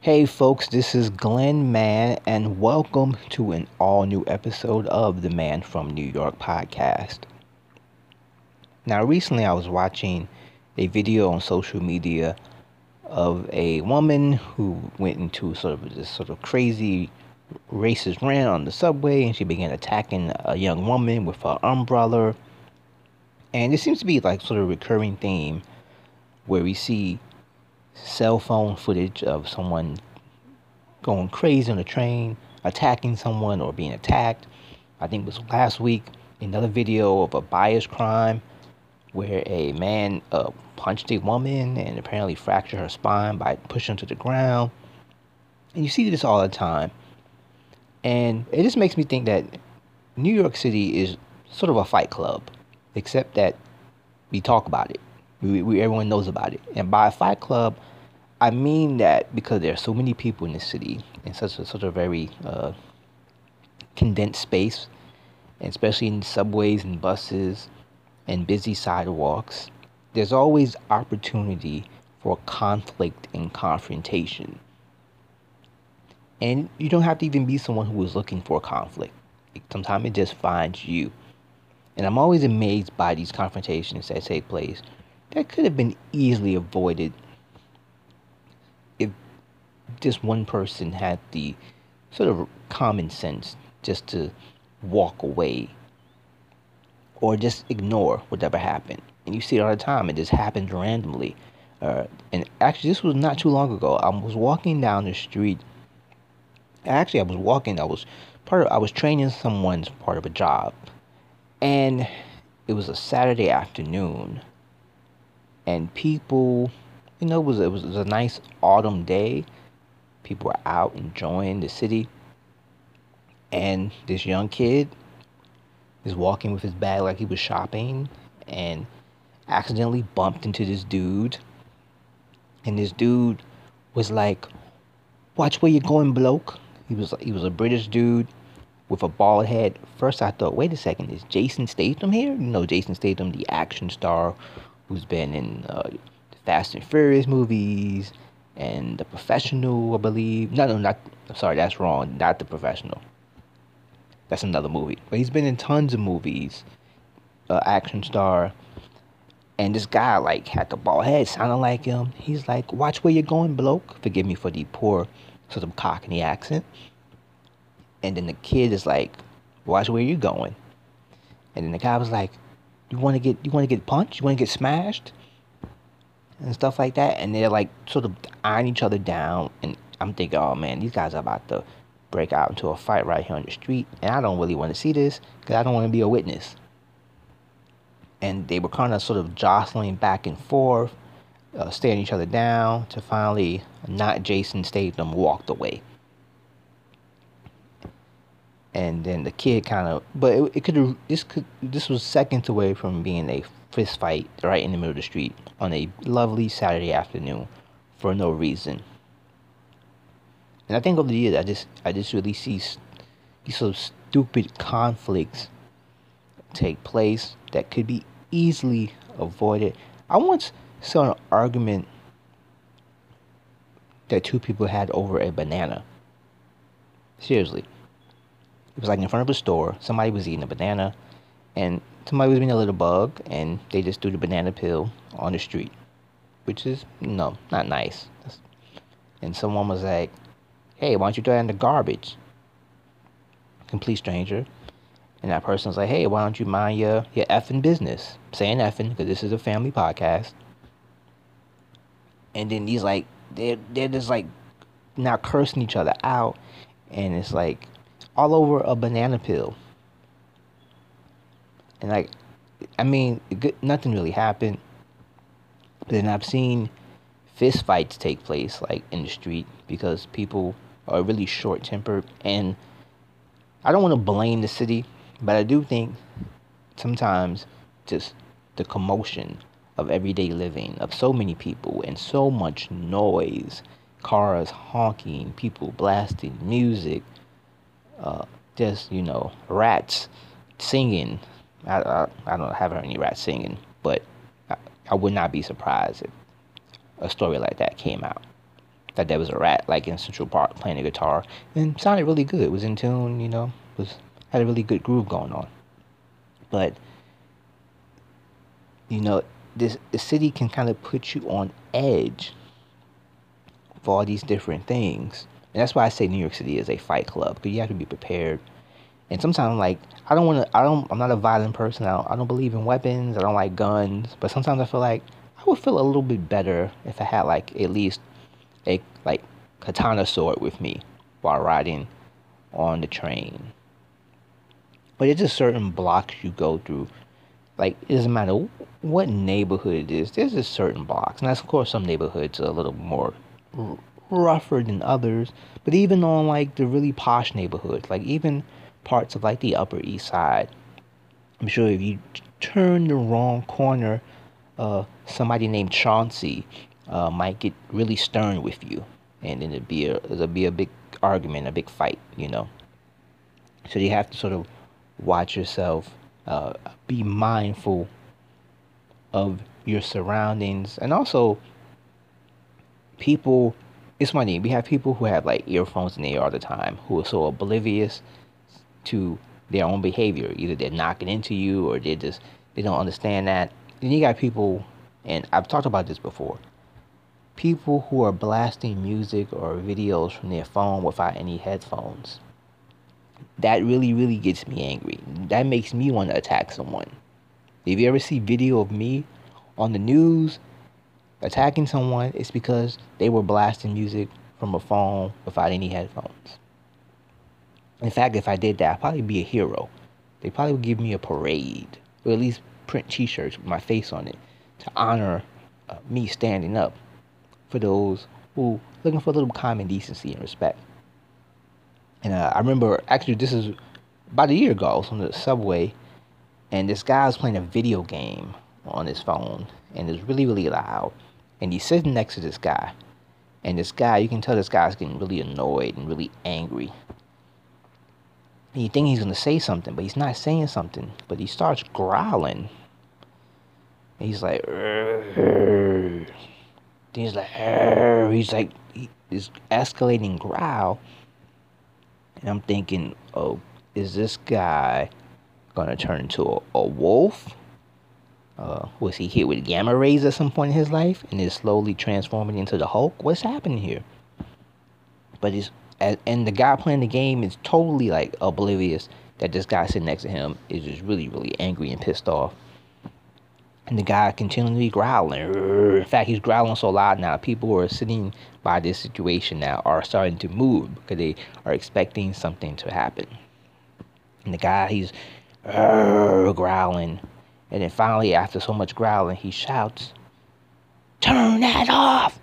Hey folks, this is Glenn Mann, and welcome to an all new episode of the Man from New York podcast. Now, recently I was watching a video on social media of a woman who went into this crazy racist rant on the subway, and she began attacking a young woman with her umbrella. And it seems to be like sort of a recurring theme where we see cell phone footage of someone going crazy on the train, attacking someone or being attacked. I think it was last week another video of a bias crime where a man punched a woman and apparently fractured her spine by pushing her to the ground. And you see this all the time. And it just makes me think that New York City is sort of a fight club, except that we talk about it. Everyone knows about it. And by a fight club, I mean that because there are so many people in the city in such a very condensed space, and especially in subways and buses and busy sidewalks, there's always opportunity for conflict and confrontation. And you don't have to even be someone who is looking for conflict. Sometimes it just finds you. And I'm always amazed by these confrontations that take place that could have been easily avoided if just one person had the sort of common sense just to walk away or just ignore whatever happened. And you see it all the time. It just happens randomly. And actually, this was not too long ago. I was walking down the street. Actually, I was walking. I was training someone's part of a job, and it was a Saturday afternoon. And people, it was a nice autumn day. People were out enjoying the city, and this young kid is walking with his bag like he was shopping, and accidentally bumped into this dude. And this dude was like, "Watch where you're going, bloke." He was a British dude with a bald head. First, I thought, wait a second, is Jason Statham here? Jason Statham, the action star, who's been in the Fast and Furious movies and The Professional, I believe. No, not. Sorry, that's wrong. Not The Professional. That's another movie. But he's been in tons of movies. Action star. And this guy, like, had the bald head, sounded like him. He's like, "Watch where you're going, bloke." Forgive me for the poor sort of Cockney accent. And then the kid is like, "Watch where you're going." And then the guy was like, "You want to get punched? You want to get smashed?" And stuff like that. And they're like sort of eyeing each other down. And I'm thinking, oh man, these guys are about to break out into a fight right here on the street. And I don't really want to see this because I don't want to be a witness. And they were kind of sort of jostling back and forth, staring each other down, to finally not Jason Statham walked away. And then the kid kind of, but it could have, this was seconds away from being a fist fight right in the middle of the street on a lovely Saturday afternoon for no reason. And I think over the years, I just really see these sort of stupid conflicts take place that could be easily avoided. I once saw an argument that two people had over a banana. Seriously. It was like in front of a store. Somebody was eating a banana, and somebody was being a little bug, and they just threw the banana peel on the street, which is, no, not nice. And someone was like, "Hey, why don't you throw that in the garbage?" Complete stranger. And that person was like, "Hey, why don't you mind your effing business?" Saying effing because this is a family podcast. And then these like they're just like now cursing each other out, and it's like all over a banana peel. And like, I mean, nothing really happened. But then I've seen fist fights take place like in the street because people are really short tempered. And I don't want to blame the city, but I do think sometimes just the commotion of everyday living of so many people and so much noise, cars honking, people blasting music, just rats singing. I don't have heard any rats singing, but I would not be surprised if a story like that came out. That there was a rat like in Central Park playing the guitar and sounded really good. It was in tune, had a really good groove going on. But the city can kind of put you on edge for all these different things. And that's why I say New York City is a fight club, because you have to be prepared. And sometimes, like, I'm not a violent person. I don't believe in weapons. I don't like guns. But sometimes I feel like I would feel a little bit better if I had, like, at least a, like, katana sword with me while riding on the train. But it's just certain blocks you go through. Like, it doesn't matter what neighborhood it is. There's just certain blocks. And that's, of course, some neighborhoods are a little more rougher than others. But even on, like, the really posh neighborhoods, like, even parts of, like, the Upper East Side, I'm sure if you turn the wrong corner, somebody named Chauncey might get really stern with you. And then it'll be a big argument, a big fight, So you have to sort of watch yourself, be mindful of your surroundings. And also, people, it's funny, we have people who have like earphones in their ear all the time, who are so oblivious to their own behavior. Either they're knocking into you, or they don't understand that. Then you got people, and I've talked about this before, people who are blasting music or videos from their phone without any headphones. That really, really gets me angry. That makes me want to attack someone. If you ever see video of me on the news attacking someone, it's because they were blasting music from a phone without any headphones. In fact, if I did that, I'd probably be a hero. They probably would give me a parade, or at least print t-shirts with my face on it, to honor me standing up for those who looking for a little common decency and respect. And I remember, actually, this is about a year ago. I was on the subway, and this guy was playing a video game on his phone, and it's really, really loud. And he's sitting next to this guy, and this guy, you can tell this guy's getting really annoyed and really angry. And you think he's going to say something, but he's not saying something. But he starts growling. And he's like, "Arr." He's like, "Arr." This escalating growl. And I'm thinking, oh, is this guy going to turn into a wolf? Was he hit with gamma rays at some point in his life and is slowly transforming into the Hulk? What's happening here? But and the guy playing the game is totally like oblivious that this guy sitting next to him is just really, really angry and pissed off. And the guy continually growling. In fact, he's growling so loud now, people who are sitting by this situation now are starting to move because they are expecting something to happen. And the guy, he's growling. And then finally, after so much growling, he shouts, "Turn that off!"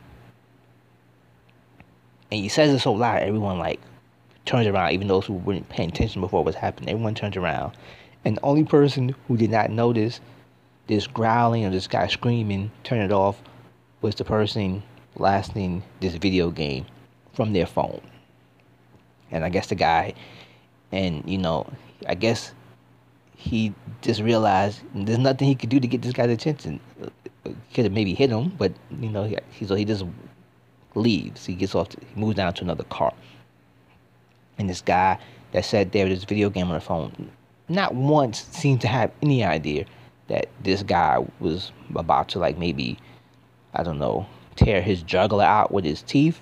And he says it so loud, everyone like turns around. Even those who weren't paying attention before what was happening, everyone turns around. And the only person who did not notice this growling or this guy screaming, "Turn it off," was the person blasting this video game from their phone. And I guess the guy, and I guess he just realized there's nothing he could do to get this guy's attention. He could have maybe hit him, but so he just leaves. He gets off. He moves down to another car. And this guy that sat there with his video game on the phone, not once seemed to have any idea that this guy was about to, like, maybe, I don't know, tear his jugular out with his teeth.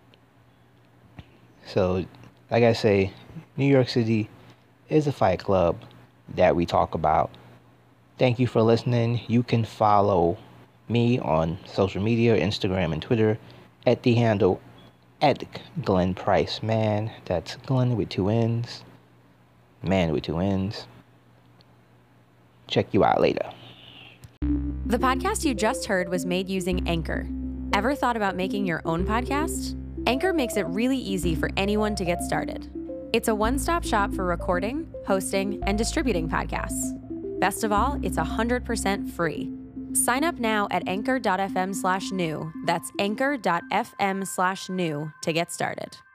So, like I say, New York City is a fight club that we talk about. Thank you for listening. You can follow me on social media, Instagram and Twitter, at the handle at Glenn Price Man. That's Glenn with 2 N's, man with 2 N's. Check you out later. The podcast you just heard was made using Anchor. Ever thought about making your own podcast? Anchor makes it really easy for anyone to get started. It's a one-stop shop for recording, hosting, and distributing podcasts. Best of all, it's 100% free. Sign up now at anchor.fm/new. That's anchor.fm/new to get started.